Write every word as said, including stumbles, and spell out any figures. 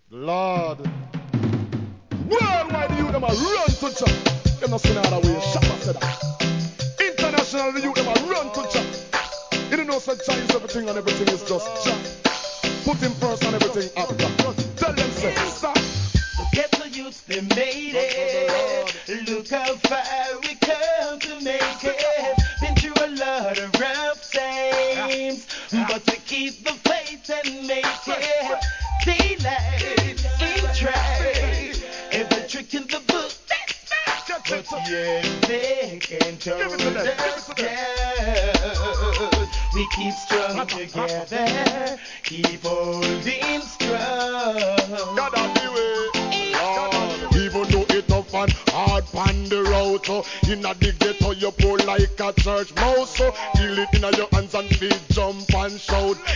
Lord. Worldwide, the youth them a run to chop. Them not see no other way. Shabba said that. International, the youth them a run to chop. You don't know such is everything and everything is just chop. Put him first and everything after. Tell them say stop. Look at the youth, they made it. Look how far we come to make it. Been through a lot of rough times, but we keep the faith and make it. Daylight, we try every trick in the book, but yet they can't hold us down. We keep strong together, keep holding strong. God have the way. Lord. Even though it tough and hard pan the road, so in a dig ghetto you pull like a church mouse, so feel it in your hands and feet jump and shout.